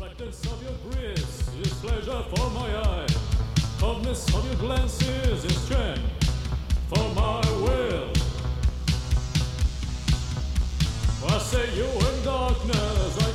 Lightness of your breeze is pleasure for my eye. Coldness of your glances is strength for my will. I say you in darkness.